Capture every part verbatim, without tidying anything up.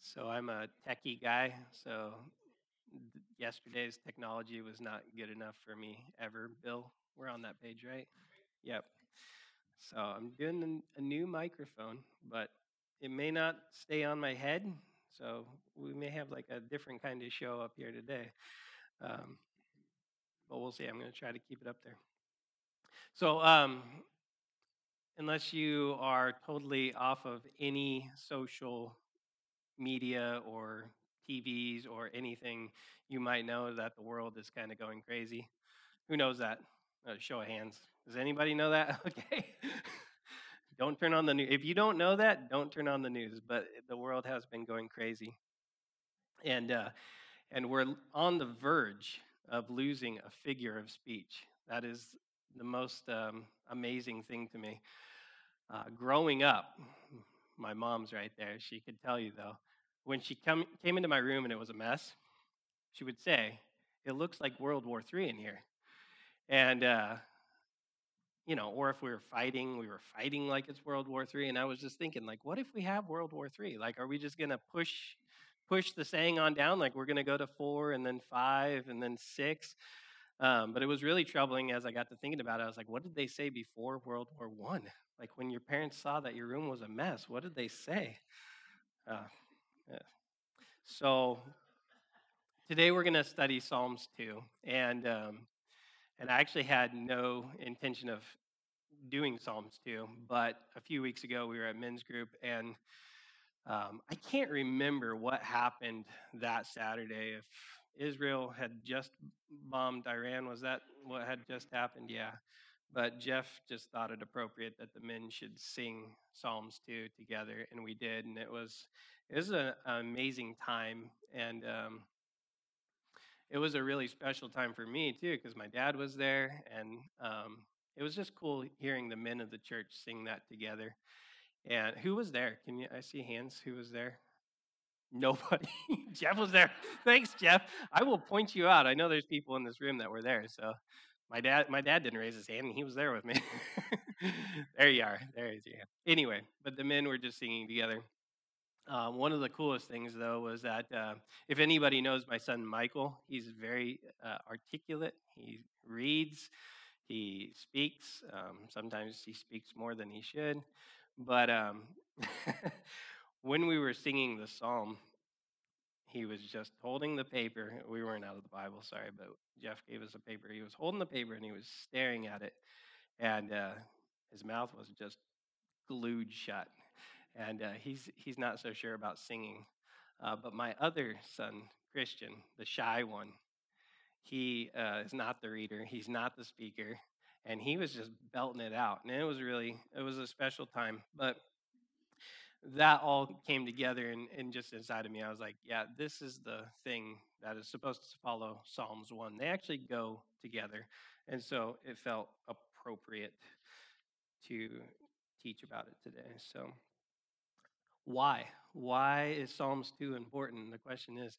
So I'm a techie guy. So th- yesterday's technology was not good enough for me ever. Bill, we're on that page, right? Yep. So I'm doing an- a new microphone, but it may not stay on my head. So we may have like a different kind of show up here today. Um, but we'll see. I'm going to try to keep it up there. So um, unless you are totally off of any social media or T Vs or anything, you might know that the world is kind of going crazy. Who knows that? Uh, show of hands. Does anybody know that? Okay. Don't turn on the news. If you don't know that, don't turn on the news. But the world has been going crazy, and uh, and we're on the verge of losing a figure of speech. That is the most um, amazing thing to me. Uh, growing up, my mom's right there. She could tell you though, when she come, came into my room and it was a mess, she would say, "It looks like World War Three in here." And uh, you know, or if we were fighting, we were fighting like it's World War Three. And I was just thinking, like, what if we have World War Three? Like, are we just gonna push push the saying on down? Like, we're gonna go to four and then five and then six. Um, but it was really troubling as I got to thinking about it. I was like, what did they say before World War One? Like when your parents saw that your room was a mess, what did they say? Uh, yeah. So today we're going to study Psalms two, and um, and I actually had no intention of doing Psalms two, but a few weeks ago we were at men's group, and um, I can't remember what happened that Saturday. If Israel had just bombed Iran, was that what had just happened? Yeah. But Jeff just thought it appropriate that the men should sing Psalms two together, and we did, and it was it was an amazing time, and um, it was a really special time for me too, because my dad was there, and um, it was just cool hearing the men of the church sing that together. And who was there? Can you? I see hands. Who was there? Nobody. Jeff was there. Thanks, Jeff. I will point you out. I know there's people in this room that were there. So my dad, my dad didn't raise his hand, and he was there with me. There you are. There is your hand. Anyway, but the men were just singing together. Um, one of the coolest things, though, was that uh, if anybody knows my son Michael, he's very uh, articulate. He reads, he speaks. Um, sometimes he speaks more than he should. But um, when we were singing the psalm, he was just holding the paper. We weren't out of the Bible, sorry, but Jeff gave us a paper. He was holding the paper and he was staring at it, and uh, his mouth was just glued shut. And uh, he's he's not so sure about singing. Uh, but my other son, Christian, the shy one, he uh, is not the reader. He's not the speaker, and he was just belting it out. And it was really it was a special time. But that all came together and, and just inside of me, I was like, yeah, this is the thing that is supposed to follow Psalms one. They actually go together. And so it felt appropriate to teach about it today. So why? Why is Psalms two important? The question is,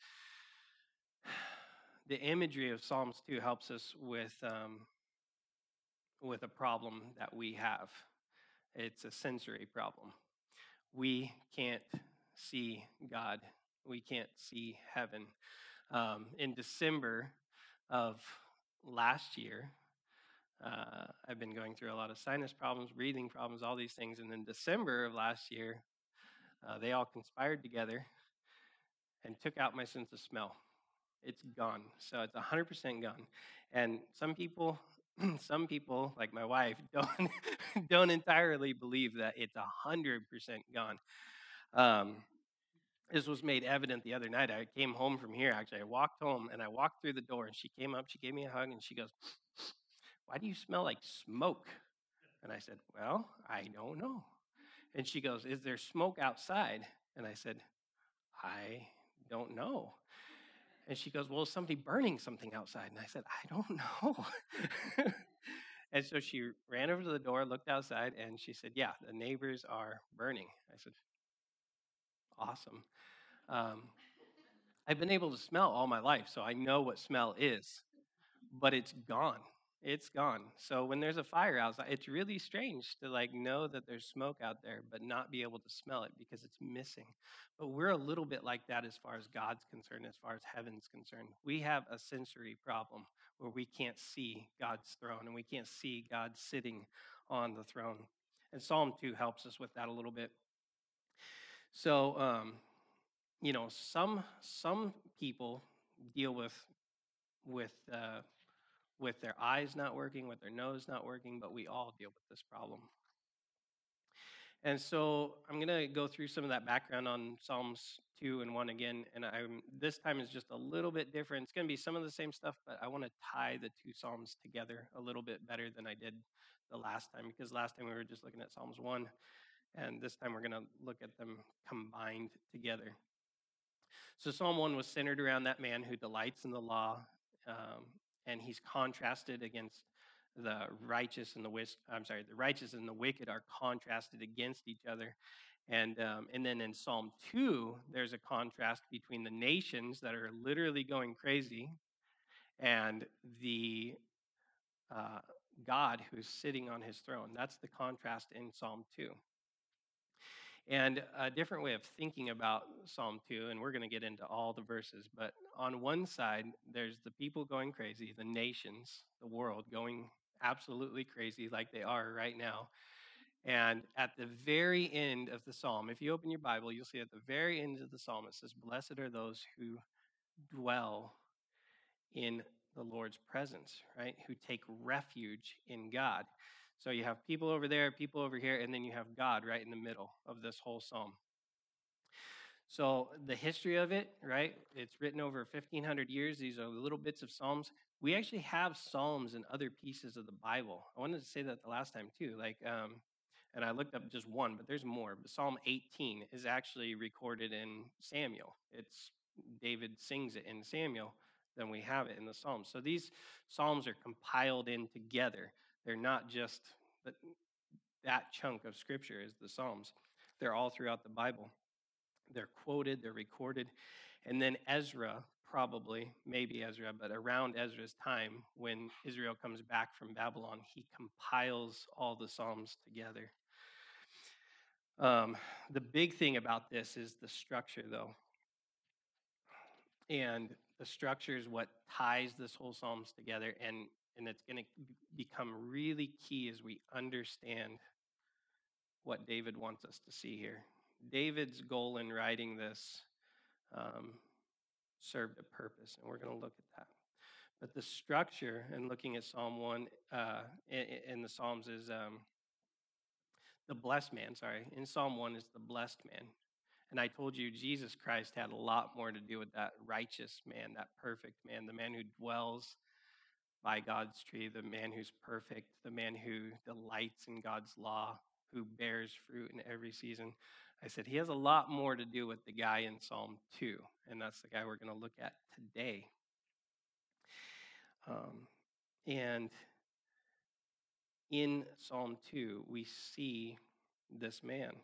the imagery of Psalms two helps us with um, with a problem that we have. It's a sensory problem. We can't see God. We can't see heaven. Um, in December of last year, uh, I've been going through a lot of sinus problems, breathing problems, all these things. And then December of last year, uh, they all conspired together and took out my sense of smell. It's gone. So it's one hundred percent gone. And some people, some people like my wife, don't don't entirely believe that it's one hundred percent gone. Um, this was made evident the other night. I came home from here, actually. I walked home and I walked through the door and she came up, she gave me a hug and she goes, "Why do you smell like smoke?" And I said, "Well, I don't know." And she goes, "Is there smoke outside?" And I said, "I don't know." And she goes, "Well, is somebody burning something outside?" And I said, "I don't know." And so she ran over to the door, looked outside, and she said, "Yeah, the neighbors are burning." I said, "Awesome." Um, I've been able to smell all my life, so I know what smell is, but it's gone. It's gone. So when there's a fire outside, it's really strange to like know that there's smoke out there, but not be able to smell it because it's missing. But we're a little bit like that as far as God's concerned, as far as heaven's concerned. We have a sensory problem where we can't see God's throne and we can't see God sitting on the throne. And Psalm two helps us with that a little bit. So, um, you know, some some people deal with with uh, with their eyes not working, with their nose not working, but we all deal with this problem. And so I'm going to go through some of that background on Psalms two and one again. And I'm, this time is just a little bit different. It's going to be some of the same stuff, but I want to tie the two Psalms together a little bit better than I did the last time, because last time we were just looking at Psalms one, and this time we're going to look at them combined together. So Psalm one was centered around that man who delights in the law, um, and he's contrasted against the righteous and the wis- I'm sorry, the righteous and the wicked are contrasted against each other. And um, and then in Psalm two, there's a contrast between the nations that are literally going crazy and the uh, God who's sitting on his throne. That's the contrast in Psalm two. And a different way of thinking about Psalm two, and we're going to get into all the verses, but on one side, there's the people going crazy, the nations, the world going absolutely crazy like they are right now. And at the very end of the psalm, if you open your Bible, you'll see at the very end of the psalm, it says, "Blessed are those who dwell in the Lord's presence," right? Who take refuge in God. So you have people over there, people over here, and then you have God right in the middle of this whole psalm. So the history of it, right? It's written over fifteen hundred years. These are little bits of Psalms. We actually have Psalms in other pieces of the Bible. I wanted to say that the last time too. Like, um, and I looked up just one, but there's more. But Psalm eighteen is actually recorded in Samuel. It's David sings it in Samuel. Then we have it in the Psalms. So these Psalms are compiled in together. They're not just that, that chunk of Scripture is the Psalms. They're all throughout the Bible. They're quoted, they're recorded. And then Ezra, probably, maybe Ezra, but around Ezra's time, when Israel comes back from Babylon, he compiles all the Psalms together. Um, the big thing about this is the structure, though. And the structure is what ties this whole Psalms together. And, and it's going to become really key as we understand what David wants us to see here. David's goal in writing this um, served a purpose, and we're going to look at that. But the structure, and looking at Psalm one uh, in, in the Psalms, is um, the blessed man. Sorry, in Psalm one is the blessed man. And I told you Jesus Christ had a lot more to do with that righteous man, that perfect man, the man who dwells by God's tree, the man who's perfect, the man who delights in God's law, who bears fruit in every season. I said he has a lot more to do with the guy in Psalm two, and that's the guy we're going to look at today. Um, and in Psalm two, we see this man.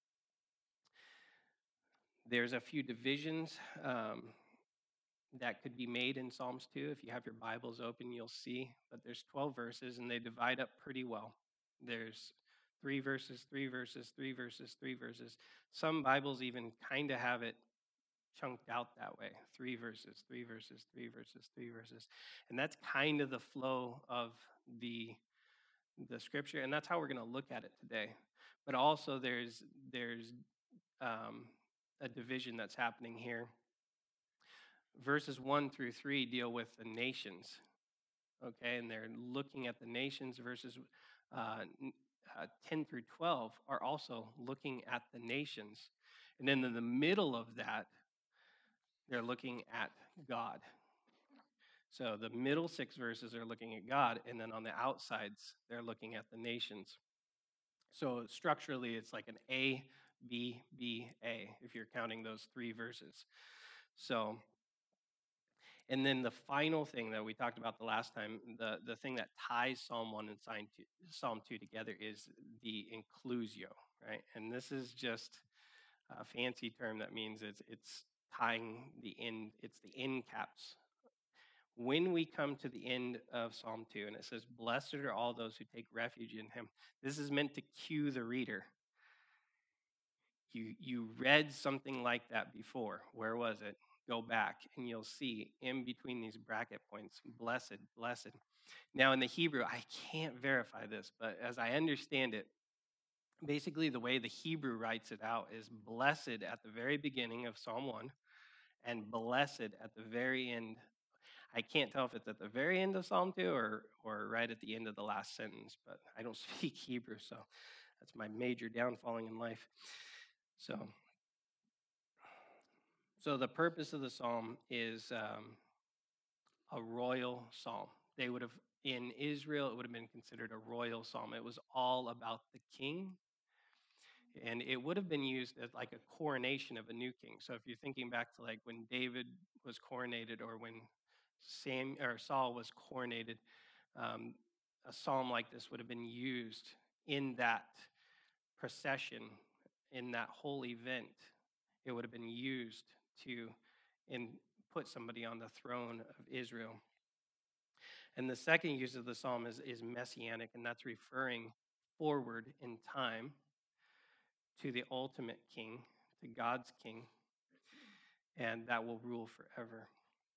There's a few divisions um, that could be made in Psalms two. If you have your Bibles open, you'll see. But there's twelve verses, and they divide up pretty well. There's three verses, three verses, three verses, three verses. Some Bibles even kind of have it chunked out that way. Three verses, three verses, three verses, three verses. And that's kind of the flow of the the scripture, and that's how we're going to look at it today. But also there's there's um, a division that's happening here. Verses one through three deal with the nations, okay, and they're looking at the nations. Verses uh, uh, ten through twelve are also looking at the nations, and then in the middle of that, they're looking at God. So the middle six verses are looking at God, and then on the outsides, they're looking at the nations. So structurally, it's like an A, B, B, A, if you're counting those three verses. So, and then the final thing that we talked about the last time, the, the thing that ties Psalm one and Psalm two together is the inclusio, right? And this is just a fancy term that means it's it's tying the end, it's the end caps. when we come to the end of Psalm two, and it says, "Blessed are all those who take refuge in him," this is meant to cue the reader. You, you read something like that before. Where was it? Go back, and you'll see in between these bracket points, blessed, blessed. Now, in the Hebrew, I can't verify this, but as I understand it, basically the way the Hebrew writes it out is blessed at the very beginning of Psalm one and blessed at the very end. I can't tell if it's at the very end of Psalm two or, or right at the end of the last sentence, but I don't speak Hebrew, so that's my major downfalling in life. So, so the purpose of the psalm is um, a royal psalm. They would have, in Israel, it would have been considered a royal psalm. It was all about the king, and it would have been used as like a coronation of a new king. So if you're thinking back to like when David was coronated or when Sam or Saul was coronated, um, a psalm like this would have been used in that procession, in that whole event. It would have been used to and put somebody on the throne of Israel. And the second use of the psalm is, is messianic, and that's referring forward in time to the ultimate king, to God's king, and that will rule forever.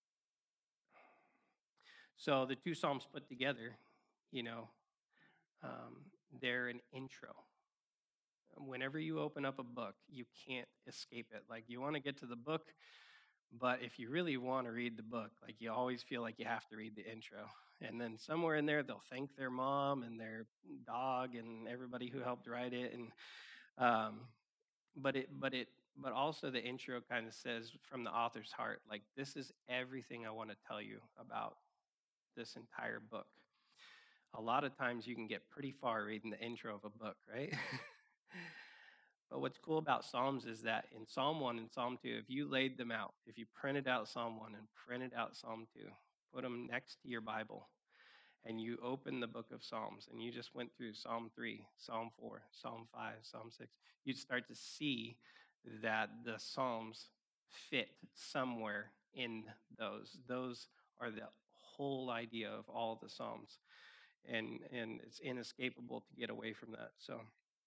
So the two psalms put together, you know, um, they're an intro. Whenever you open up a book, you can't escape it. Like you want to get to the book, but if you really want to read the book, like you always feel like you have to read the intro. And then somewhere in there, they'll thank their mom and their dog and everybody who helped write it. And um, but it, but it, but also the intro kind of says from the author's heart, like this is everything I want to tell you about this entire book. A lot of times you can get pretty far reading the intro of a book, right? But what's cool about Psalms is that in Psalm one and Psalm two, if you laid them out, if you printed out Psalm one and printed out Psalm two, put them next to your Bible, and you open the book of Psalms and you just went through Psalm three, Psalm four, Psalm five, Psalm six, you'd start to see that the Psalms fit somewhere in those. Those are the whole idea of all the Psalms. And, and it's inescapable to get away from that. So,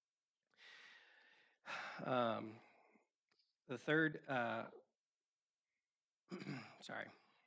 um, the third, uh, sorry.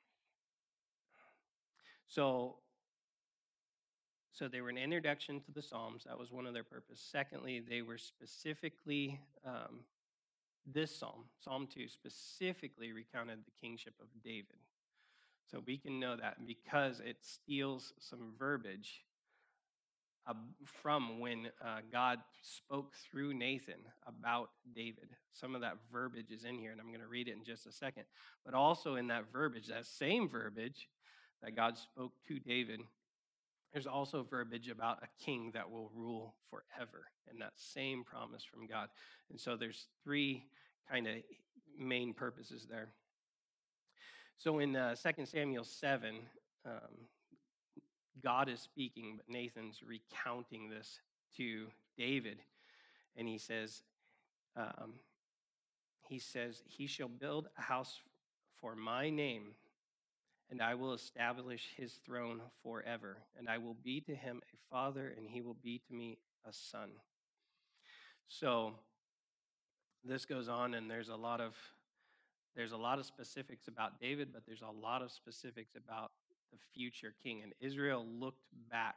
So, so they were an introduction to the Psalms. That was one of their purpose. Secondly, they were specifically um, this psalm, Psalm two, specifically recounted the kingship of David. So we can know that because it steals some verbiage uh, from when uh, God spoke through Nathan about David. Some of that verbiage is in here, and I'm going to read it in just a second. But also in that verbiage, that same verbiage that God spoke to David, there's also verbiage about a king that will rule forever, and that same promise from God. And so there's three kind of main purposes there. So in uh, Second Samuel seven, um, God is speaking, but Nathan's recounting this to David, and he says, um, he says, he shall build a house for my name, and I will establish his throne forever, and I will be to him a father, and he will be to me a son. So this goes on, and there's a lot of there's a lot of specifics about David, but there's a lot of specifics about the future king. And Israel looked back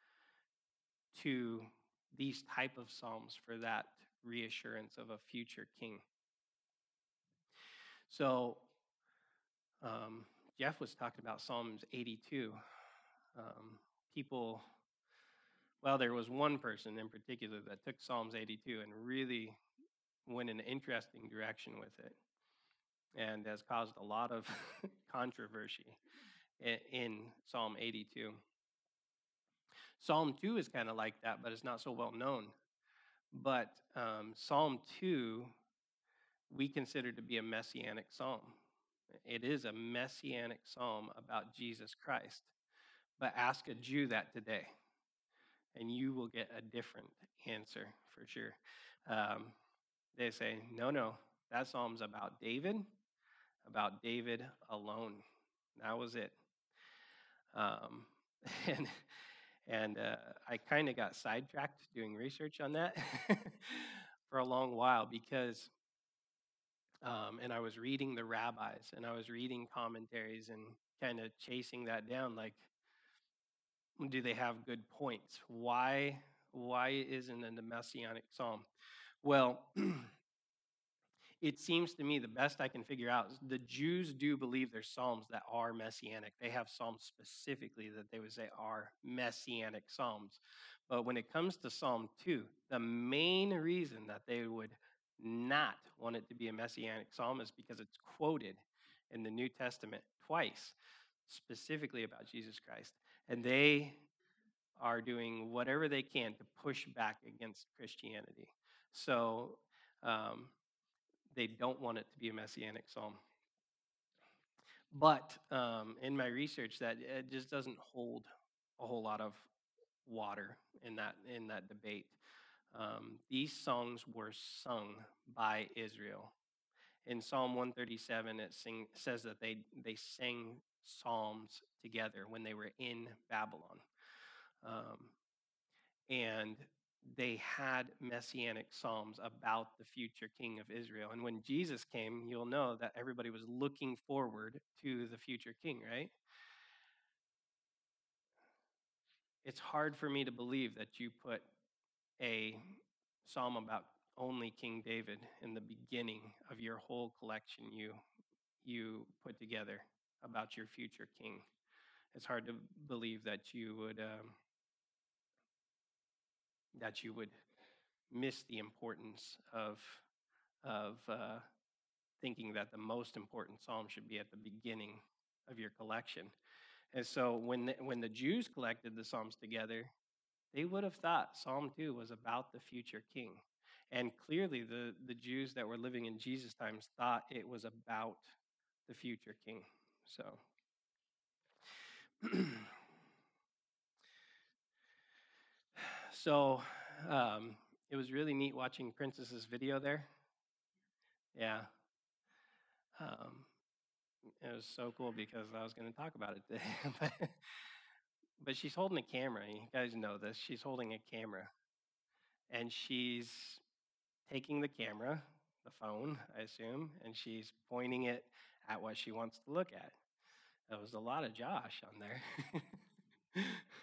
to these type of psalms for that reassurance of a future king. So um, Jeff was talking about Psalms eighty-two. Um, people, well, there was one person in particular that took Psalms eighty-two and really went in an interesting direction with it, and has caused a lot of controversy in, in Psalm eighty-two. Psalm two is kind of like that, but it's not so well known. But um, Psalm two, we consider to be a messianic psalm. It is a messianic psalm about Jesus Christ. But ask a Jew that today, and you will get a different answer for sure. Um, they say, no, no, that psalm's about David, about David alone. That was it. Um, and and uh, I kind of got sidetracked doing research on that for a long while because, um, and I was reading the rabbis and I was reading commentaries and kind of chasing that down. Like, do they have good points? Why why isn't it a messianic psalm? Well, it seems to me the best I can figure out is the Jews do believe there's psalms that are messianic. They have psalms specifically that they would say are messianic psalms. But when it comes to Psalm two, the main reason that they would not want it to be a messianic psalm is because it's quoted in the New Testament twice, specifically about Jesus Christ. And they are doing whatever they can to push back against Christianity. So, um, they don't want it to be a messianic psalm. But um, in my research, that it just doesn't hold a whole lot of water in that in that debate. Um, these songs were sung by Israel. In Psalm one thirty-seven, it sing, says that they they sang psalms together when they were in Babylon. Um, and they had messianic psalms about the future king of Israel. And when Jesus came, you'll know that everybody was looking forward to the future king, right? It's hard for me to believe that you put a psalm about only King David in the beginning of your whole collection you you put together about your future king. It's hard to believe that you would um, that you would miss the importance of of uh, thinking that the most important psalm should be at the beginning of your collection. And so when the, when the Jews collected the psalms together, they would have thought Psalm two was about the future king. And clearly the, the Jews that were living in Jesus' times thought it was about the future king. So so um, it was really neat watching Princess's video there. Yeah. Um, it was so cool because I was going to talk about it today. But she's holding a camera. You guys know this. She's holding a camera. And she's taking the camera, the phone, I assume, and she's pointing it at what she wants to look at. There was a lot of Josh on there.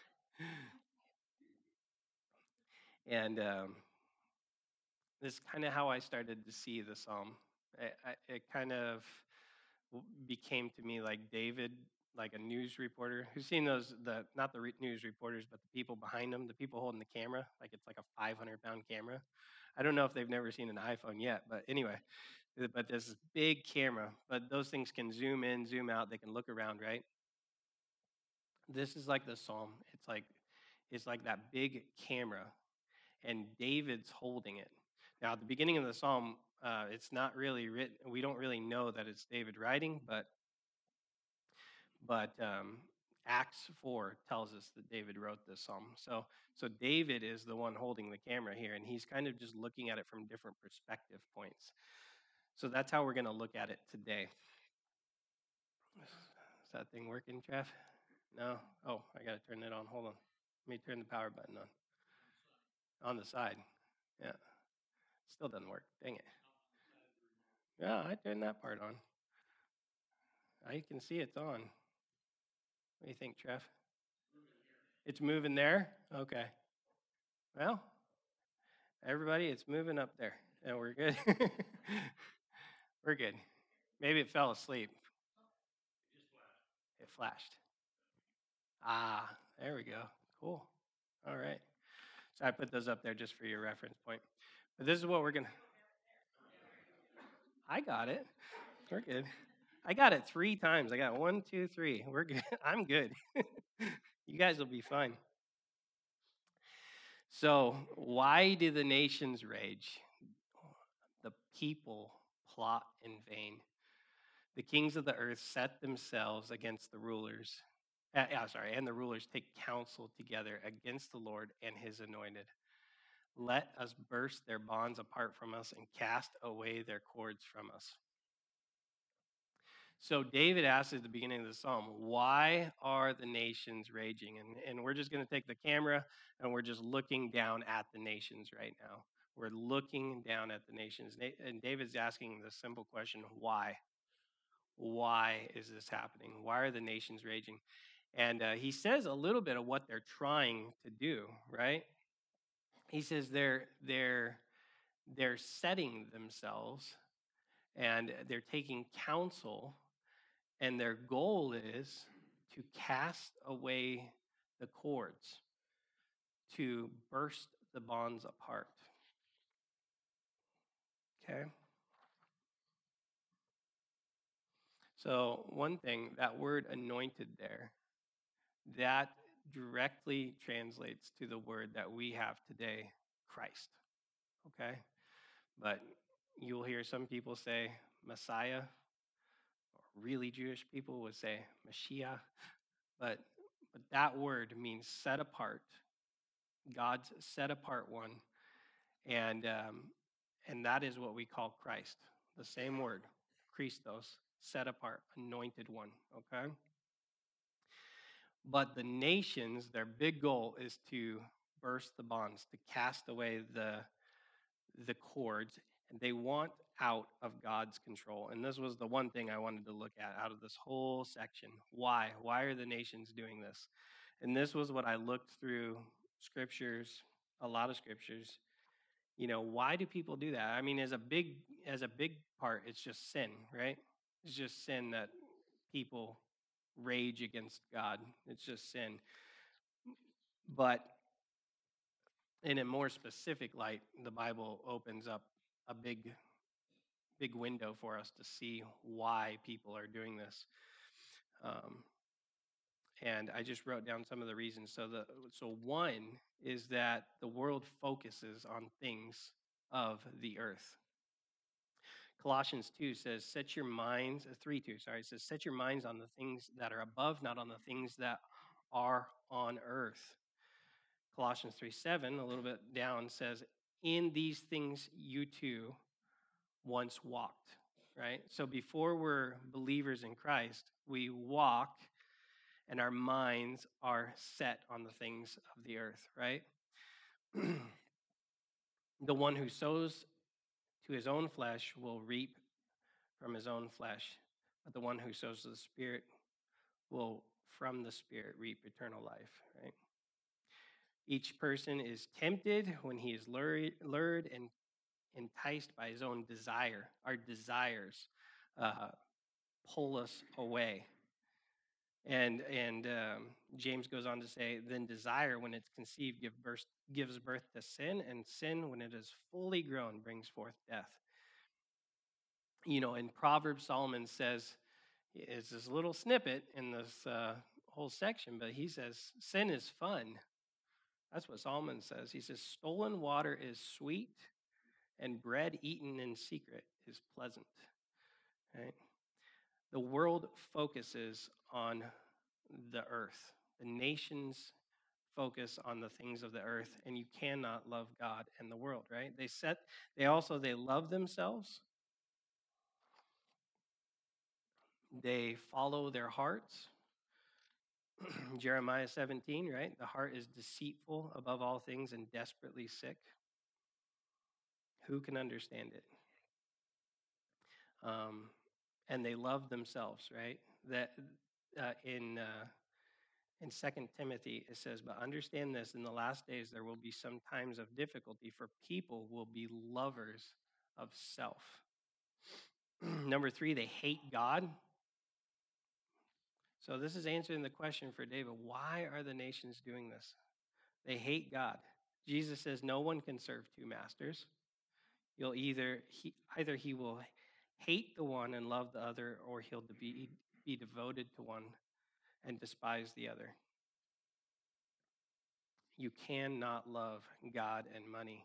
and um, this is kind of how I started to see the psalm. I, I, it kind of became to me like David, like a news reporter. Who's seen those? The not the re- news reporters, but the people behind them, the people holding the camera. Like it's like a five hundred pound camera. I don't know if they've never seen an iPhone yet, but anyway, uh, but there's this big camera. But those things can zoom in, zoom out. They can look around, right? This is like the psalm. It's like it's like that big camera, and David's holding it. Now, at the beginning of the psalm, uh, it's not really written. We don't really know that it's David writing, but but um, Acts four tells us that David wrote this psalm. So so David is the one holding the camera here, and he's kind of just looking at it from different perspective points. So that's how we're going to look at it today. Is that thing working, Trev? No? Oh, I got to turn it on. Hold on. Let me turn the power button on. On the side. Yeah. Still doesn't work. Dang it. Yeah, I turned that part on. I can see it's on. What do you think, Trev? It's moving there? Okay. Well, everybody, it's moving up there. And we're good. We're good. Maybe it fell asleep. It flashed. Ah, there we go. Cool. All right. So I put those up there just for your reference point. But this is what we're going to. I got it. We're good. I got it three times. I got one, two, three. We're good. I'm good. You guys will be fine. So, why do the nations rage? The people plot in vain. The kings of the earth set themselves against the rulers. Uh, yeah, sorry, and the rulers take counsel together against the Lord and his anointed. Let us burst their bonds apart from us and cast away their cords from us. So David asks at the beginning of the psalm, why are the nations raging? And, and we're just going to take the camera and we're just looking down at the nations right now. We're looking down at the nations. And David's asking the simple question, why? Why is this happening? Why are the nations raging? And uh, he says a little bit of what they're trying to do, right? He says they're they're they're setting themselves and they're taking counsel, and their goal is to cast away the cords, to burst the bonds apart. Okay? So, one thing, that word anointed there, that directly translates to the word that we have today, Christ. Okay? But you'll hear some people say Messiah, or really Jewish people would say Mashiach. But, but that word means set apart. God's set apart one. And, um, and that is what we call Christ. The same word, Christos, set apart, anointed one. Okay? But the nations, their big goal is to burst the bonds, to cast away the, the cords, and they want out of God's control. And this was the one thing I wanted to look at out of this whole section. Why? Why are the nations doing this? And this was what I looked through scriptures, a lot of scriptures. You know, why do people do that? I mean, as a big as a big part, it's just sin, right? It's just sin that people rage against God. It's just sin. But in a more specific light, the Bible opens up a big, big window for us to see why people are doing this. Um, and I just wrote down some of the reasons. So the so one is that the world focuses on things of the earth. Colossians two says, set your minds, uh, three two, sorry, it says, set your minds on the things that are above, not on the things that are on earth. Colossians three seven, a little bit down, says, in these things you too once walked, right? So before we're believers in Christ, we walk and our minds are set on the things of the earth, right? The one who sows to his own flesh will reap from his own flesh, but the one who sows to the Spirit will from the Spirit reap eternal life, right? Each person is tempted when he is lured, lured and enticed by his own desire. Our desires uh, pull us away. And and um, James goes on to say, then desire, when it's conceived, give birth, gives birth to sin, and sin, when it is fully grown, brings forth death. You know, in Proverbs, Solomon says, it's this little snippet in this uh, whole section, but he says, sin is fun. That's what Solomon says. He says, stolen water is sweet, and bread eaten in secret is pleasant. Right? The world focuses on the earth. The nations focus on the things of the earth, and you cannot love God and the world, right? They set they also they love themselves. They follow their hearts. Jeremiah seventeen, right? The heart is deceitful above all things and desperately sick. Who can understand it? Um, and they love themselves, right? That uh, in uh, in Second Timothy it says, "But understand this: in the last days there will be some times of difficulty, for people will be lovers of self." Number three, they hate God. So this is answering the question for David: why are the nations doing this? They hate God. Jesus says no one can serve two masters. You'll either he, either he will hate the one and love the other, or he'll be be devoted to one and despise the other. You cannot love God and money.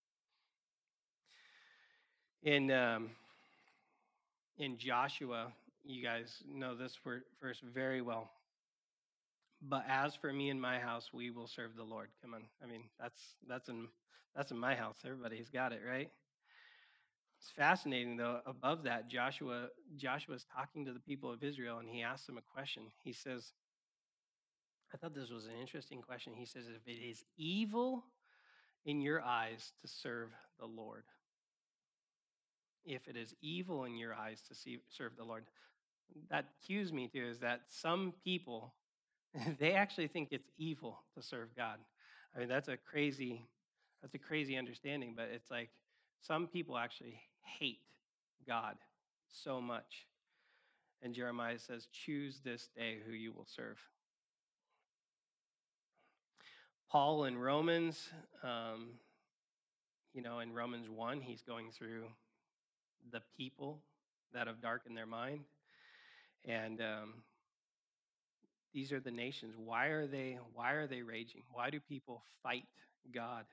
In um, in Joshua, you guys know this verse very well. But as for me and my house, we will serve the Lord. Come on, I mean that's that's in that's in my house. Everybody's got it, right? It's fascinating, though. Above that, Joshua Joshua's talking to the people of Israel, and he asks them a question. He says, I thought this was an interesting question. He says, if it is evil in your eyes to serve the Lord, if it is evil in your eyes to see, serve the Lord, that cues me to is that some people, they actually think it's evil to serve God. I mean, that's a crazy, that's a crazy understanding, but it's like some people actually hate God so much. And Jeremiah says, choose this day who you will serve. Paul in Romans, um, you know, in Romans one, he's going through the people that have darkened their mind. And um, these are the nations. Why are they why are they raging? Why do people fight God?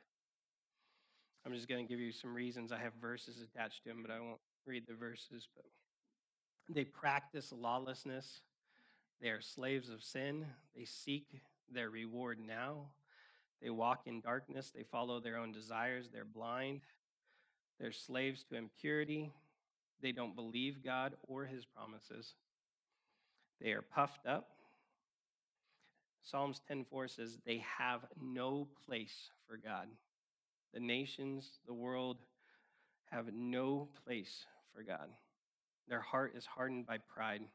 I'm just going to give you some reasons. I have verses attached to them, but I won't read the verses. But they practice lawlessness. They are slaves of sin. They seek their reward now. They walk in darkness. They follow their own desires. They're blind. They're slaves to impurity. They don't believe God or his promises. They are puffed up. Psalms ten four says they have no place for God. The nations, the world have no place for God. Their heart is hardened by pride.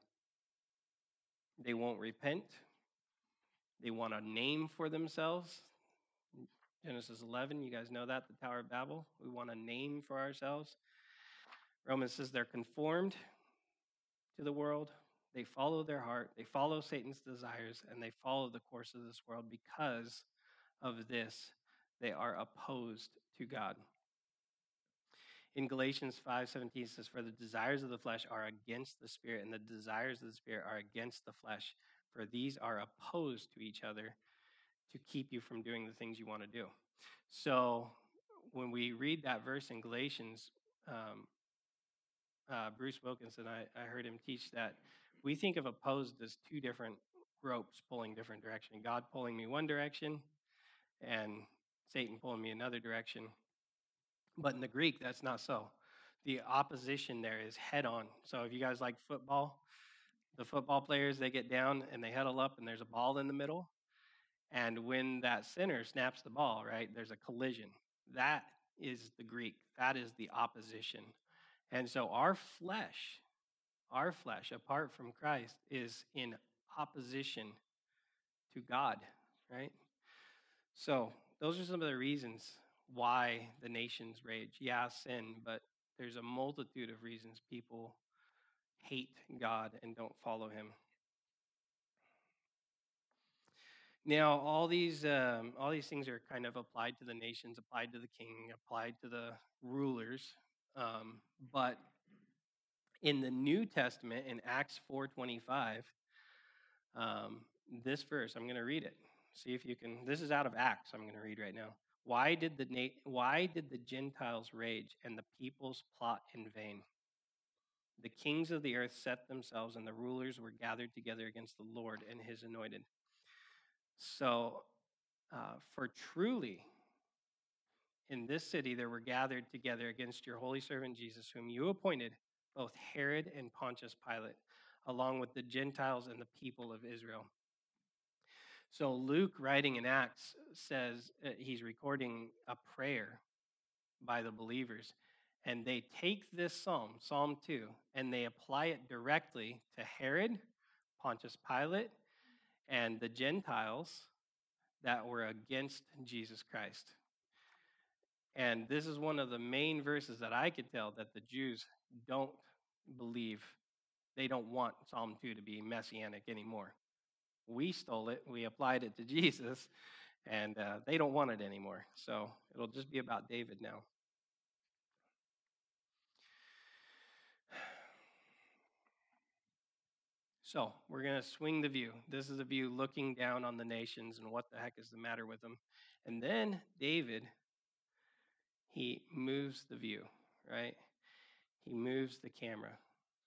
They won't repent. They want a name for themselves. Genesis eleven, you guys know that, the Tower of Babel. We want a name for ourselves. Romans says they're conformed to the world. They follow their heart. They follow Satan's desires, and they follow the course of this world. Because of this, they are opposed to God. In Galatians five seventeen, it says, for the desires of the flesh are against the spirit, and the desires of the spirit are against the flesh. For these are opposed to each other to keep you from doing the things you want to do. So when we read that verse in Galatians, um, uh, Bruce Wilkinson, I, I heard him teach that we think of opposed as two different ropes pulling different direction. God pulling me one direction and Satan pulling me another direction. But in the Greek, that's not so. The opposition there is head on. So if you guys like football, the football players, they get down and they huddle up and there's a ball in the middle. And when that center snaps the ball, right, there's a collision. That is the Greek. That is the opposition. And so our flesh, our flesh, apart from Christ, is in opposition to God, right? So those are some of the reasons why the nations rage. Yeah, sin, but there's a multitude of reasons people hate God and don't follow him. Now, all these um, all these things are kind of applied to the nations, applied to the king, applied to the rulers. Um, but in the New Testament, in Acts four twenty-five, um, this verse, I'm going to read it. See if you can. This is out of Acts. I'm going to read right now. Why did the na- Why did the Gentiles rage and the peoples plot in vain? The kings of the earth set themselves, and the rulers were gathered together against the Lord and his anointed. So, uh, for truly in this city there were gathered together against your holy servant Jesus, whom you appointed, both Herod and Pontius Pilate, along with the Gentiles and the people of Israel. So Luke, writing in Acts, says uh, he's recording a prayer by the believers. And they take this psalm, Psalm two, and they apply it directly to Herod, Pontius Pilate, and the Gentiles that were against Jesus Christ. And this is one of the main verses that I could tell that the Jews don't believe, they don't want Psalm two to be messianic anymore. We stole it, we applied it to Jesus, and uh, they don't want it anymore. So it'll just be about David now. So we're going to swing the view. This is a view looking down on the nations and what the heck is the matter with them. And then David, he moves the view, right? He moves the camera.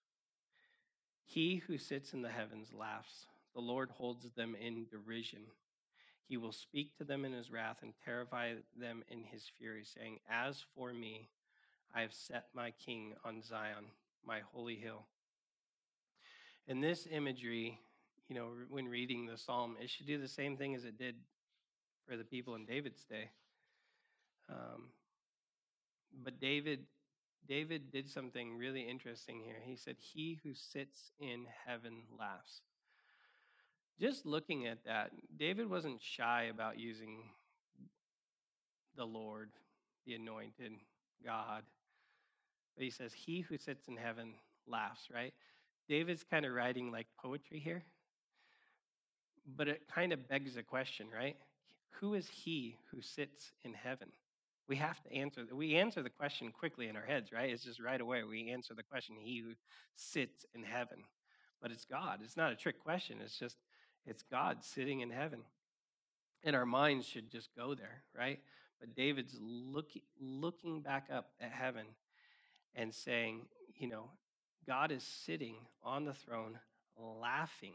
He who sits in the heavens laughs. The Lord holds them in derision. He will speak to them in his wrath and terrify them in his fury, saying, as for me, I have set my king on Zion, my holy hill. And this imagery, you know, when reading the psalm, it should do the same thing as it did for the people in David's day. Um, but David, David did something really interesting here. He said, "He who sits in heaven laughs." Just looking at that, David wasn't shy about using the Lord, the anointed God. But he says, "He who sits in heaven laughs," right? David's kind of writing like poetry here, but it kind of begs a question, right? Who is he who sits in heaven? We have to answer. We answer the question quickly in our heads, right? It's just right away. We answer the question, he who sits in heaven. But it's God. It's not a trick question. It's just, it's God sitting in heaven. And our minds should just go there, right? But David's looking looking back up at heaven and saying, you know, God is sitting on the throne laughing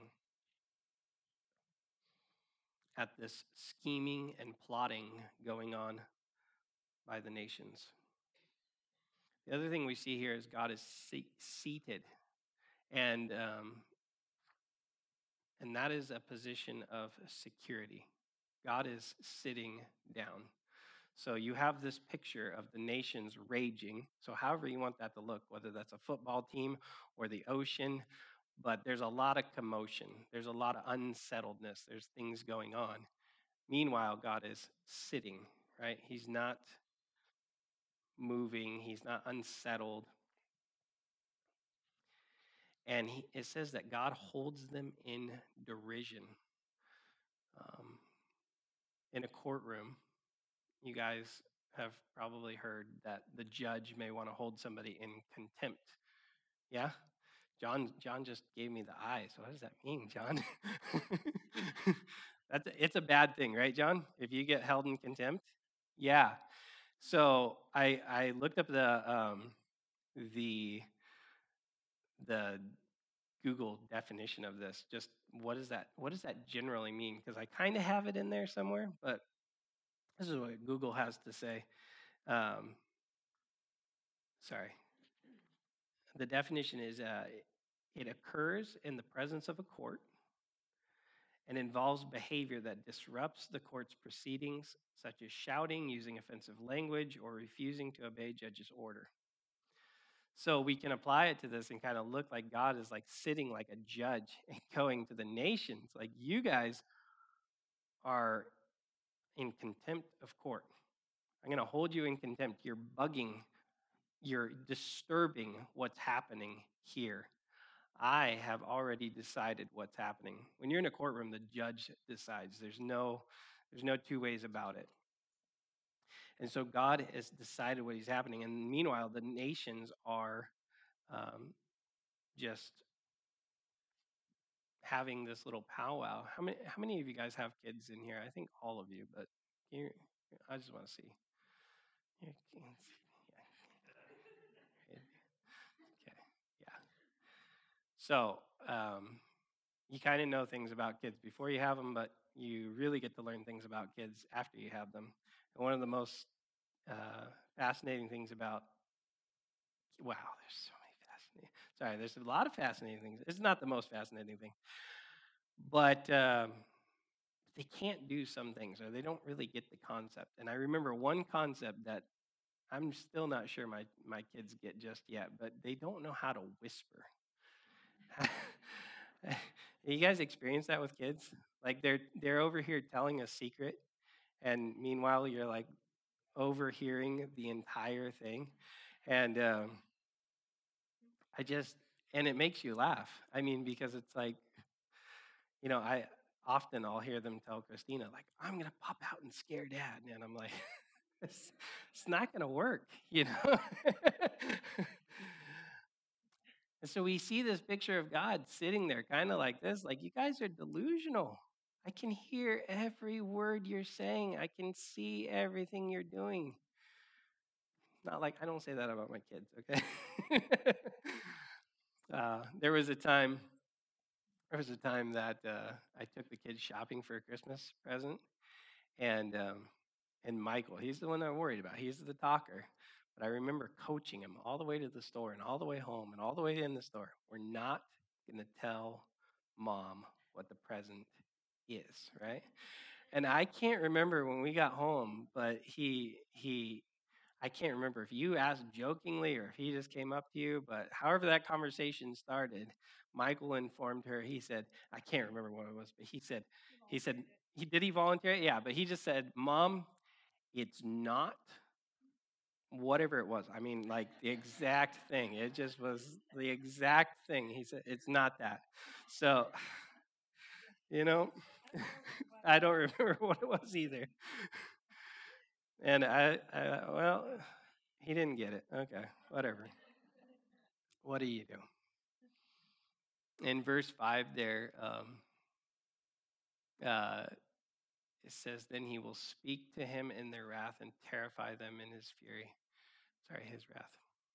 at this scheming and plotting going on by the nations. The other thing we see here is God is se- seated, and um, and that is a position of security. God is sitting down. So you have this picture of the nations raging. So however you want that to look, whether that's a football team or the ocean, but there's a lot of commotion. There's a lot of unsettledness. There's things going on. Meanwhile, God is sitting, right? He's not moving. He's not unsettled. And he, it says that God holds them in derision. Um, in a courtroom, you guys have probably heard that the judge may want to hold somebody in contempt. Yeah? John John just gave me the eyes. What does that mean, John? That's a, it's a bad thing, right, John? If you get held in contempt? Yeah. So I I looked up the um, the the Google definition of this. Just what does that what does that generally mean? Because I kind of have it in there somewhere, but this is what Google has to say. Um, sorry. The definition is uh, it occurs in the presence of a court and involves behavior that disrupts the court's proceedings, such as shouting, using offensive language, or refusing to obey judge's order. So we can apply it to this and kind of look like God is like sitting like a judge and going to the nations, like, you guys are in contempt of court. I'm going to hold you in contempt. You're bugging, you're disturbing what's happening here. I have already decided what's happening. When you're in a courtroom, the judge decides. There's no there's no two ways about it. And so God has decided what is happening. And meanwhile, the nations are um, just having this little powwow. How many how many of you guys have kids in here? I think all of you, but here, I just want to see. Yeah, okay, yeah. So um, you kind of know things about kids before you have them, but you really get to learn things about kids after you have them. And one of the most uh, fascinating things about wow, there's so many fascinating. Sorry, there's a lot of fascinating things. It's not the most fascinating thing, but um, they can't do some things, or they don't really get the concept. And I remember one concept that I'm still not sure my my kids get just yet, but they don't know how to whisper. You guys experience that with kids? Like they're they're over here telling a secret, and meanwhile you're like overhearing the entire thing, and um, I just and it makes you laugh. I mean, because it's like, you know, I often I'll hear them tell Christina like, "I'm gonna pop out and scare Dad," and I'm like, it's, it's not gonna work, you know. And so we see this picture of God sitting there, kind of like this, like, you guys are delusional. I can hear every word you're saying. I can see everything you're doing. Not like I don't say that about my kids, okay? uh, there was a time, there was a time that uh, I took the kids shopping for a Christmas present, and um, and Michael, he's the one I'm worried about. He's the talker, But I remember coaching him all the way to the store and all the way home and all the way in the store. We're not going to tell mom what the present is, right? And I can't remember when we got home, but he he I can't remember if you asked jokingly or if he just came up to you, but however that conversation started, Michael informed her. He said, I can't remember what it was, but he said, he said, he did he volunteer? Yeah, but he just said, Mom, it's not whatever it was. I mean, like the exact thing. It just was the exact thing. He said, it's not that. So, you know, I don't remember what it was either. And I, I, well, he didn't get it. Okay, whatever. What do you do? In verse five there, um, uh, it says, Then he will speak to him in their wrath and terrify them in his fury. Sorry, his wrath.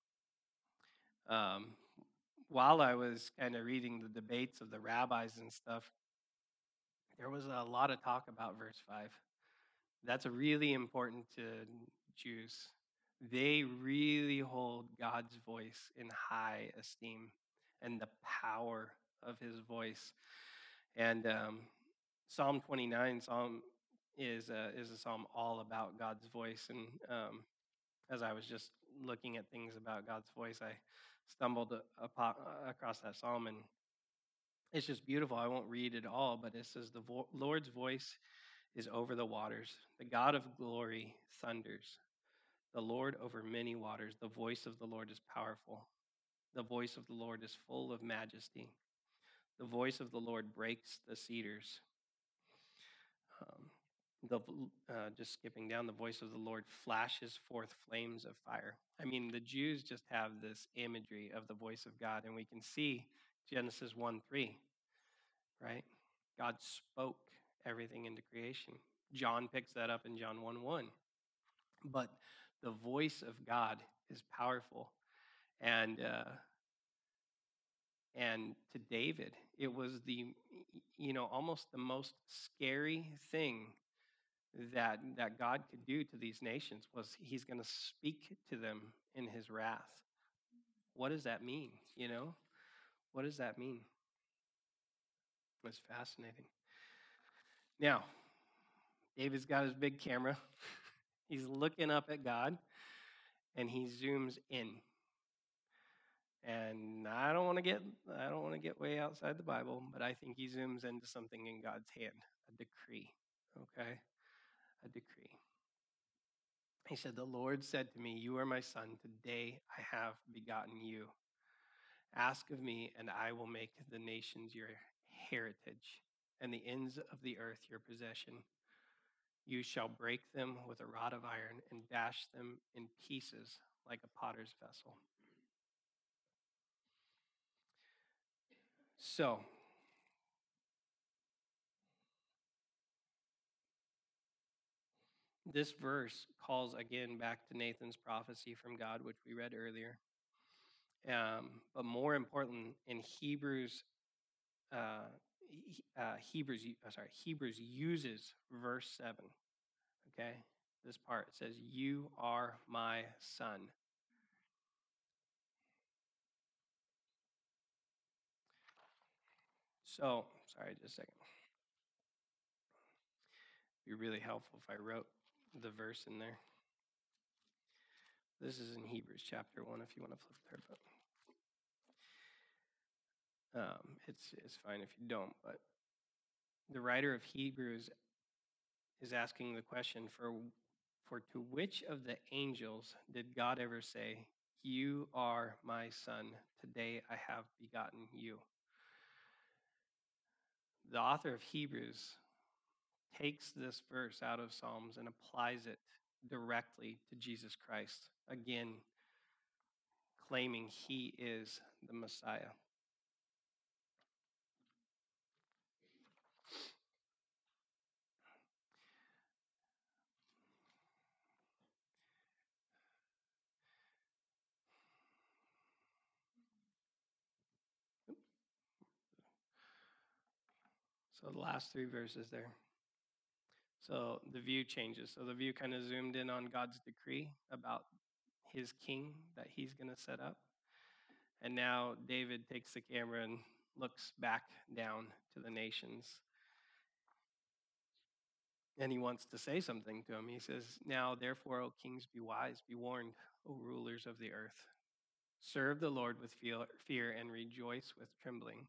Um, while I was kind of reading the debates of the rabbis and stuff, there was a lot of talk about verse five. That's really important to Jews. They really hold God's voice in high esteem and the power of his voice. And um, Psalm twenty-nine Psalm is a, is a psalm all about God's voice. And um, as I was just looking at things about God's voice, I stumbled across that psalm, and it's just beautiful. I won't read it all, but it says, The vo- Lord's voice is over the waters. The God of glory thunders. The Lord over many waters. The voice of the Lord is powerful. The voice of the Lord is full of majesty. The voice of the Lord breaks the cedars. Um, the uh, just skipping down, the voice of the Lord flashes forth flames of fire. I mean, the Jews just have this imagery of the voice of God, and we can see Genesis one three, right? God spoke everything into creation. John picks that up in John one one. But the voice of God is powerful. And uh, and to David, it was the, you know, almost the most scary thing that that God could do to these nations was he's going to speak to them in his wrath. What does that mean? You know, what does that mean? It's fascinating. Now, David's got his big camera. He's looking up at God, and he zooms in. And I don't want to get I don't want to get way outside the Bible, but I think he zooms into something in God's hand, a decree. Okay? A decree. He said, The Lord said to me, You are my son. Today I have begotten you. Ask of me, and I will make the nations your heritage, and the ends of the earth your possession. You shall break them with a rod of iron and dash them in pieces like a potter's vessel. So, this verse calls again back to Nathan's prophecy from God, which we read earlier. Um, but more important, in Hebrews, uh, he- uh, Hebrews, uh, sorry, Hebrews uses verse seven. Okay, this part says, "You are my son." So, sorry, just a second. It'd be really helpful if I wrote the verse in there. This is in Hebrews chapter one. If you want to flip there, but um, it's it's fine if you don't. But the writer of Hebrews is asking the question for for to which of the angels did God ever say, "You are my son, today I have begotten you"? The author of Hebrews takes this verse out of Psalms and applies it directly to Jesus Christ, again claiming he is the Messiah. So the last three verses there. So the view changes. So the view kind of zoomed in on God's decree about his king that he's going to set up. And now David takes the camera and looks back down to the nations. And he wants to say something to him. He says, "Now, therefore, O kings, be wise, be warned, O rulers of the earth. Serve the Lord with fear and rejoice with trembling.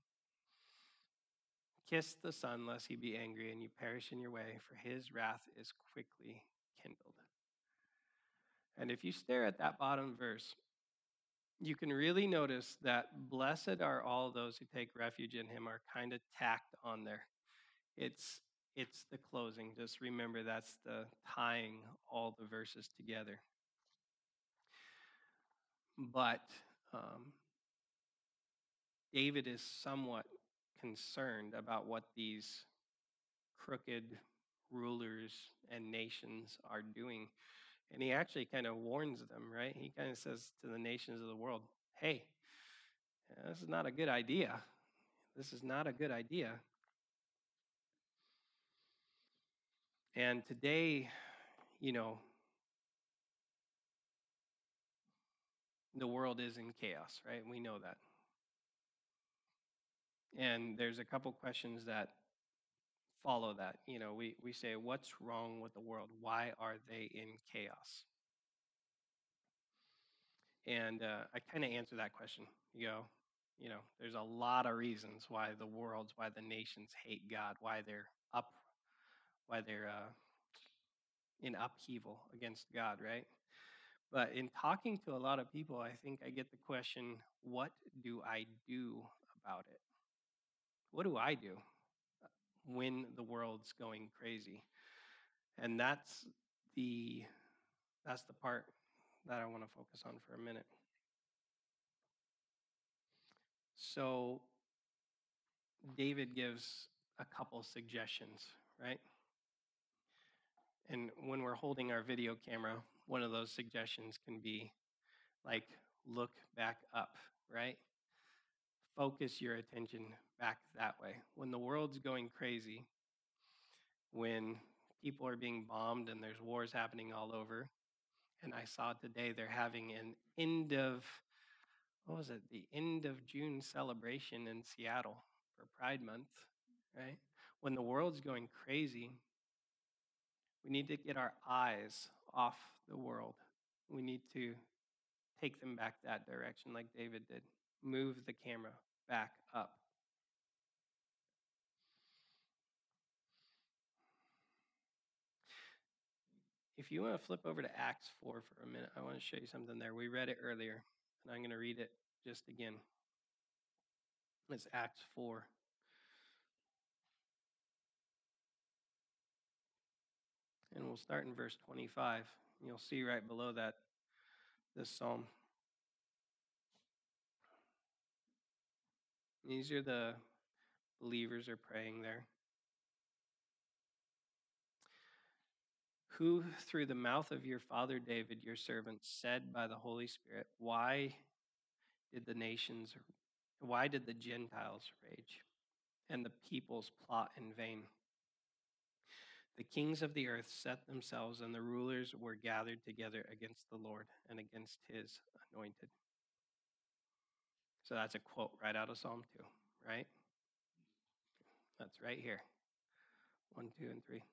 Kiss the Son, lest he be angry and you perish in your way, for his wrath is quickly kindled." And if you stare at that bottom verse, you can really notice that blessed are all those who take refuge in him are kind of tacked on there. It's it's the closing. Just remember that's the tying all the verses together. But um, David is somewhat concerned about what these crooked rulers and nations are doing. And he actually kind of warns them, right? He kind of says to the nations of the world, hey, this is not a good idea. This is not a good idea. And today, you know, the world is in chaos, right? We know that. And there's a couple questions that follow that. You know, we, we say, what's wrong with the world? Why are they in chaos? And uh, I kind of answer that question. You go, you know, there's a lot of reasons why the worlds, why the nations hate God, why they're up, why they're uh, in upheaval against God, right? But in talking to a lot of people, I think I get the question, what do I do about it? What do I do when the world's going crazy? And that's the that's the part that I want to focus on for a minute. So David gives a couple suggestions, right? And when we're holding our video camera, one of those suggestions can be like, look back up, right? Focus your attention back that way. When the world's going crazy, when people are being bombed and there's wars happening all over, and I saw today they're having an end of, what was it, the end of June celebration in Seattle for Pride Month, right? When the world's going crazy, we need to get our eyes off the world. We need to take them back that direction like David did. Move the camera back up. If you want to flip over to Acts four for a minute, I want to show you something there. We read it earlier, and I'm going to read it just again. It's Acts four. And we'll start in verse twenty-five. You'll see right below that this psalm. These are the believers are praying there. Who through the mouth of your father David, your servant, said by the Holy Spirit, why did the nations, why did the Gentiles rage and the peoples plot in vain? The kings of the earth set themselves, and the rulers were gathered together against the Lord and against his anointed. So that's a quote right out of Psalm two, right? That's right here. One, two, and three.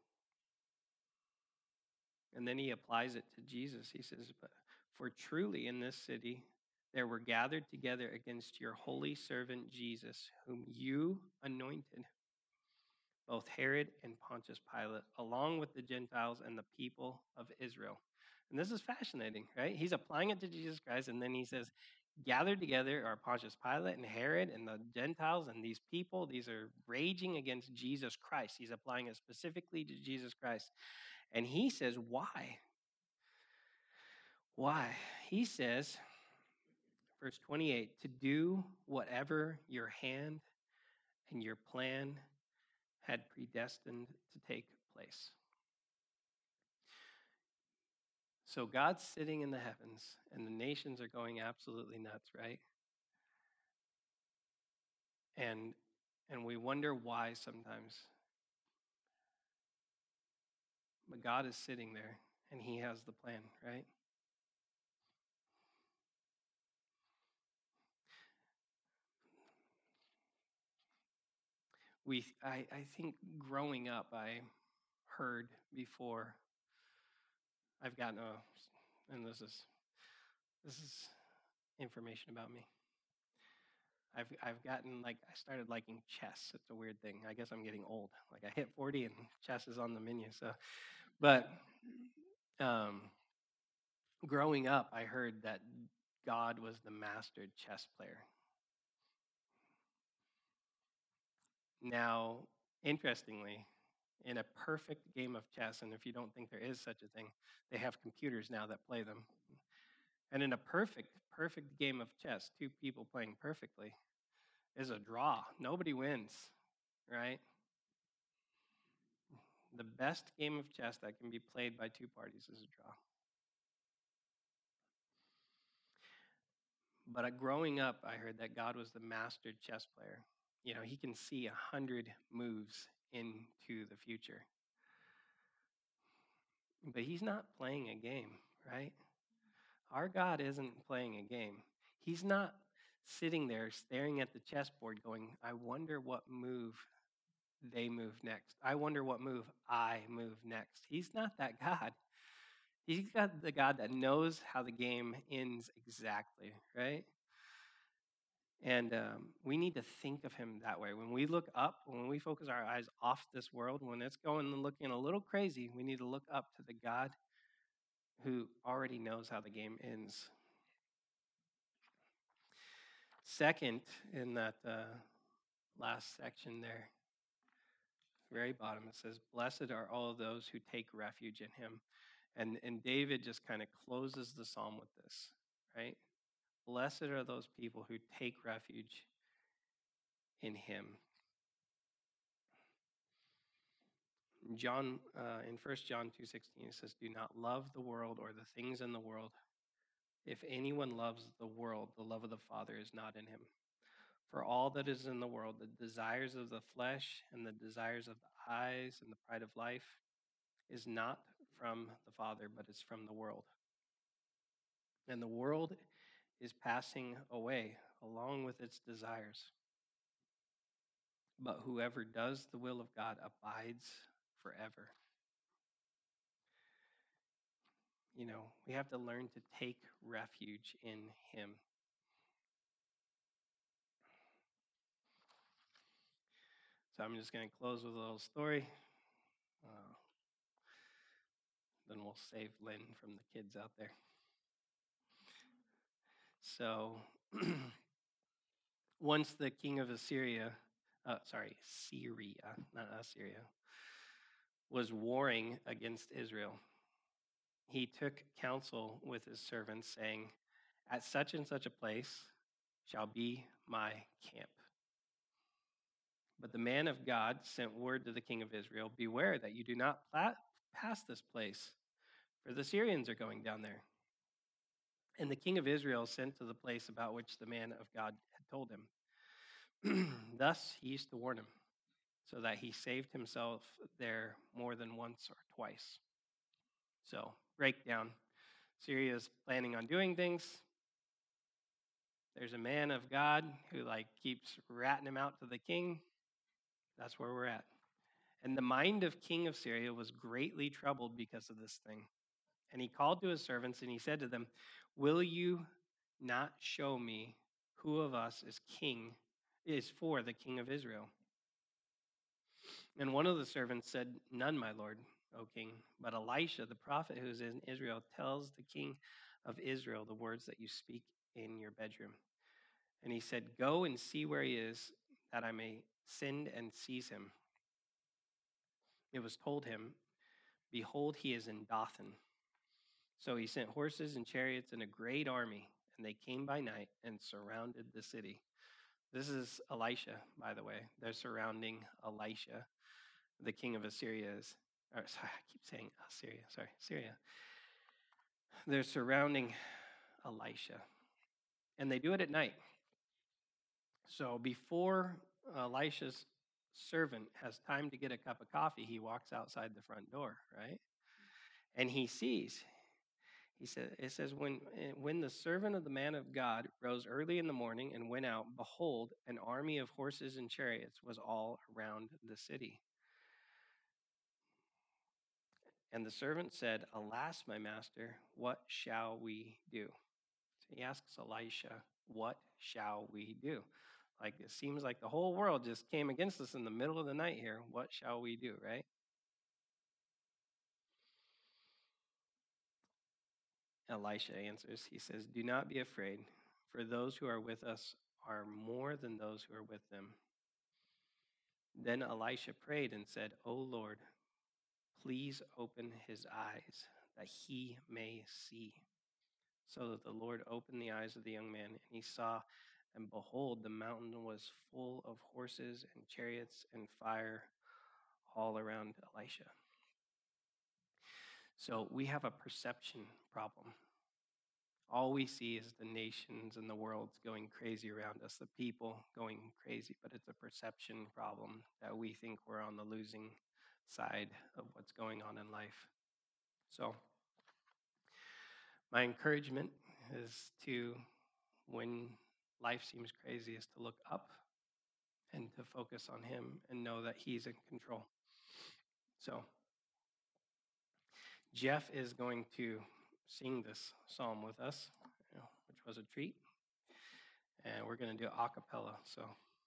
And then he applies it to Jesus. He says, "But for truly in this city there were gathered together against your holy servant Jesus, whom you anointed, both Herod and Pontius Pilate, along with the Gentiles and the people of Israel." And this is fascinating, right? He's applying it to Jesus Christ, and then he says, gathered together are Pontius Pilate and Herod and the Gentiles and these people. These are raging against Jesus Christ. He's applying it specifically to Jesus Christ. And he says, why? Why? He says, verse twenty-eight, to do whatever your hand and your plan had predestined to take place. So God's sitting in the heavens, and the nations are going absolutely nuts, right? And and we wonder why sometimes. But God is sitting there, and he has the plan, right? we I, I think growing up I heard before I've gotten a and this is this is information about me. I've I've gotten like I started liking chess. It's a weird thing. I guess I'm getting old. Like I hit forty and chess is on the menu. So, but um, growing up, I heard that God was the master chess player. Now, interestingly, in a perfect game of chess, and if you don't think there is such a thing, they have computers now that play them. And in a perfect, perfect game of chess, two people playing perfectly is a draw. Nobody wins, right? The best game of chess that can be played by two parties is a draw. But uh, growing up, I heard that God was the master chess player. You know, he can see a hundred moves into the future. But he's not playing a game, right? Our God isn't playing a game. He's not sitting there staring at the chessboard going, I wonder what move they move next. I wonder what move I move next. He's not that God. He's got the God that knows how the game ends exactly, right? And um, we need to think of him that way. When we look up, when we focus our eyes off this world, when it's going and looking a little crazy, we need to look up to the God who already knows how the game ends. Second, in that uh, last section there, very bottom, it says, Blessed are all those who take refuge in him. And, and David just kind of closes the psalm with this, right? Blessed are those people who take refuge in him. John, uh, in First John two sixteen, it says, Do not love the world or the things in the world. If anyone loves the world, the love of the Father is not in him. For all that is in the world, the desires of the flesh and the desires of the eyes and the pride of life, is not from the Father, but is from the world. And the world is passing away along with its desires. But whoever does the will of God abides forever. You know, we have to learn to take refuge in him. So I'm just going to close with a little story. Uh, then we'll save Lynn from the kids out there. So once the king of Assyria, uh, sorry, Syria, not Assyria, was warring against Israel, he took counsel with his servants, saying, At such and such a place shall be my camp. But the man of God sent word to the king of Israel, Beware that you do not pass this place, for the Syrians are going down there. And the king of Israel sent to the place about which the man of God had told him. Thus he used to warn him, so that he saved himself there more than once or twice. So, breakdown. Syria is planning on doing things. There's a man of God who like keeps ratting him out to the king. That's where we're at. And the mind of king of Syria was greatly troubled because of this thing. And he called to his servants and he said to them, Will you not show me who of us is king, is for the king of Israel? And one of the servants said, None, my lord, O king. But Elisha, the prophet who is in Israel, tells the king of Israel the words that you speak in your bedroom. And he said, Go and see where he is, that I may send and seize him. It was told him, Behold, he is in Dothan. So he sent horses and chariots and a great army, and they came by night and surrounded the city. This is Elisha, by the way. They're surrounding Elisha, the king of Assyria is. Or, sorry, I keep saying Assyria. Sorry, Syria. They're surrounding Elisha, and they do it at night. So before Elisha's servant has time to get a cup of coffee, he walks outside the front door, right? And he sees, He said, it says, when, eh, when the servant of the man of God rose early in the morning and went out, behold, an army of horses and chariots was all around the city. And the servant said, alas, my master, what shall we do? So he asks Elisha, what shall we do? Like, it seems like the whole world just came against us in the middle of the night here. What shall we do, right? Elisha answers, he says, do not be afraid, for those who are with us are more than those who are with them. Then Elisha prayed and said, O Lord, please open his eyes that he may see. So that the Lord opened the eyes of the young man, and he saw, and behold, the mountain was full of horses and chariots and fire all around Elisha. So we have a perception problem. All we see is the nations and the world's going crazy around us, the people going crazy, but it's a perception problem that we think we're on the losing side of what's going on in life. So my encouragement is to, when life seems crazy, is to look up and to focus on him and know that he's in control. So Jeff is going to sing this psalm with us, you know, which was a treat. And we're going to do a cappella. So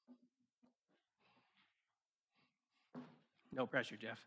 no pressure, Jeff.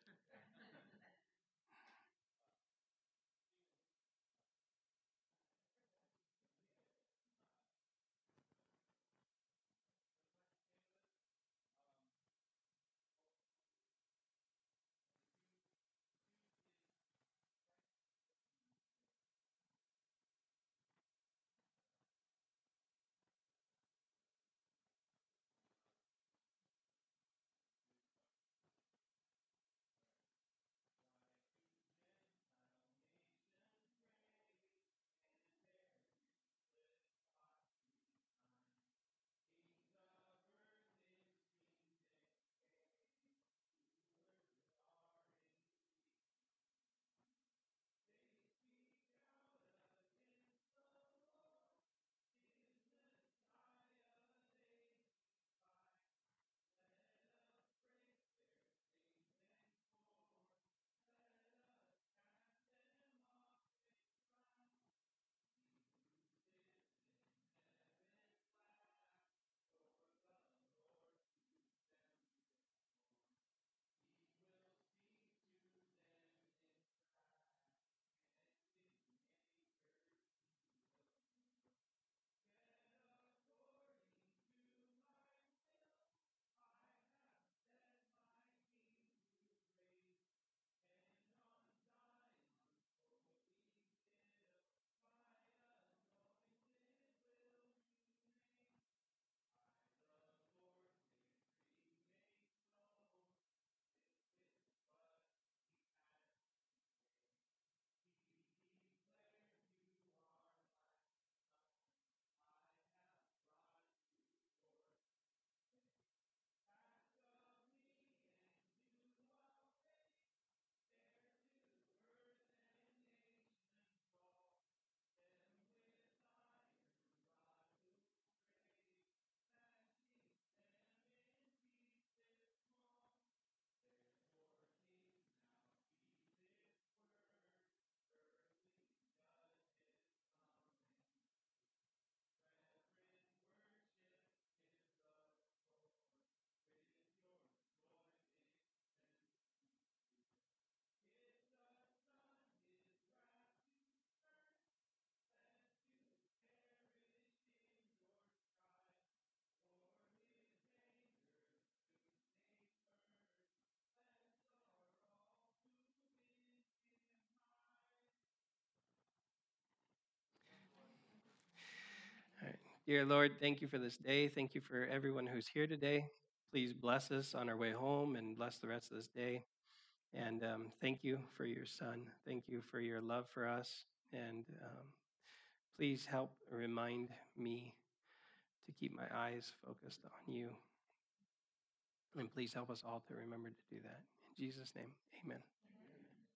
All right. Dear Lord, thank you for this day. Thank you for everyone who's here today. Please bless us on our way home and bless the rest of this day. And um, thank you for your son. Thank you for your love for us. And um, please help remind me to keep my eyes focused on you. And please help us all to remember to do that. In Jesus' name, amen.